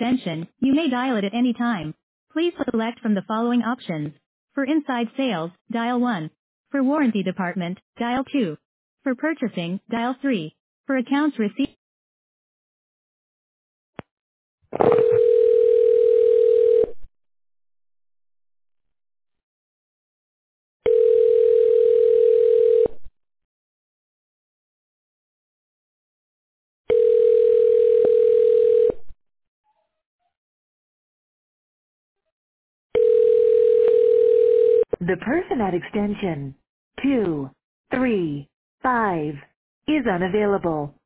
extension, you may dial it at any time. Please select from the following options. For inside sales, dial 1. For warranty department, dial 2. For purchasing, dial 3. For accounts receivable. The person at extension 235 is unavailable.